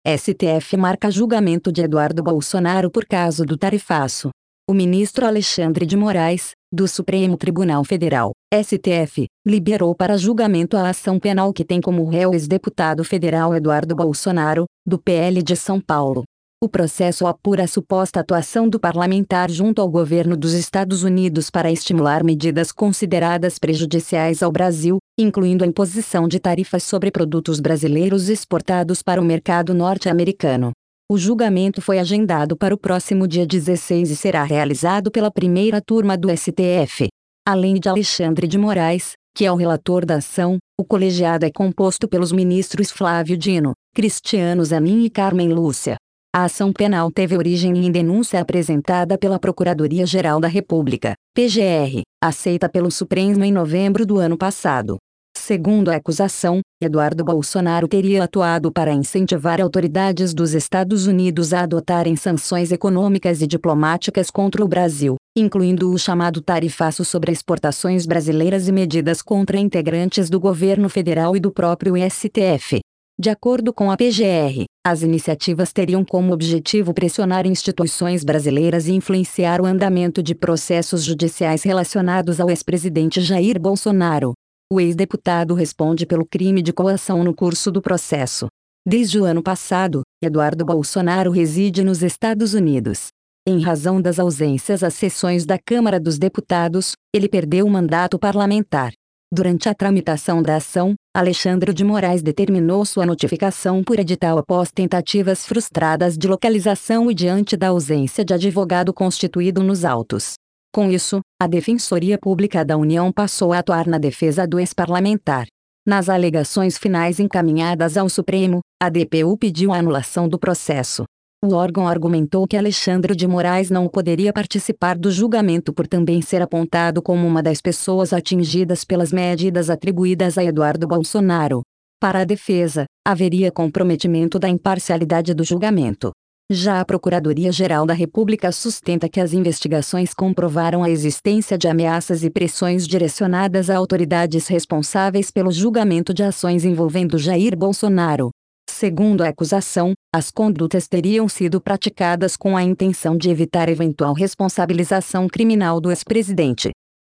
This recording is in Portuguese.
STF marca julgamento de Eduardo Bolsonaro por caso do tarifaço. O ministro Alexandre de Moraes, do Supremo Tribunal Federal, STF, liberou para julgamento a ação penal que tem como réu o ex-deputado federal Eduardo Bolsonaro, do PL de São Paulo. O processo apura a suposta atuação do parlamentar junto ao governo dos Estados Unidos para estimular medidas consideradas prejudiciais ao Brasil, incluindo a imposição de tarifas sobre produtos brasileiros exportados para o mercado norte-americano. O julgamento foi agendado para o próximo dia 16 e será realizado pela primeira turma do STF. Além de Alexandre de Moraes, que é o relator da ação, o colegiado é composto pelos ministros Flávio Dino, Cristiano Zanin e Carmen Lúcia. A ação penal teve origem em denúncia apresentada pela Procuradoria-Geral da República, PGR, aceita pelo Supremo em novembro do ano passado. Segundo a acusação, Eduardo Bolsonaro teria atuado para incentivar autoridades dos Estados Unidos a adotarem sanções econômicas e diplomáticas contra o Brasil, incluindo o chamado tarifaço sobre exportações brasileiras e medidas contra integrantes do governo federal e do próprio STF. De acordo com a PGR, as iniciativas teriam como objetivo pressionar instituições brasileiras e influenciar o andamento de processos judiciais relacionados ao ex-presidente Jair Bolsonaro. O ex-deputado responde pelo crime de coação no curso do processo. Desde o ano passado, Eduardo Bolsonaro reside nos Estados Unidos. Em razão das ausências às sessões da Câmara dos Deputados, ele perdeu o mandato parlamentar. Durante a tramitação da ação, Alexandre de Moraes determinou sua notificação por edital após tentativas frustradas de localização e diante da ausência de advogado constituído nos autos. Com isso, a Defensoria Pública da União passou a atuar na defesa do ex-parlamentar. Nas alegações finais encaminhadas ao Supremo, a DPU pediu a anulação do processo. O órgão argumentou que Alexandre de Moraes não poderia participar do julgamento por também ser apontado como uma das pessoas atingidas pelas medidas atribuídas a Eduardo Bolsonaro. Para a defesa, haveria comprometimento da imparcialidade do julgamento. Já a Procuradoria-Geral da República sustenta que as investigações comprovaram a existência de ameaças e pressões direcionadas a autoridades responsáveis pelo julgamento de ações envolvendo Jair Bolsonaro. Segundo a acusação, as condutas teriam sido praticadas com a intenção de evitar eventual responsabilização criminal do ex-presidente.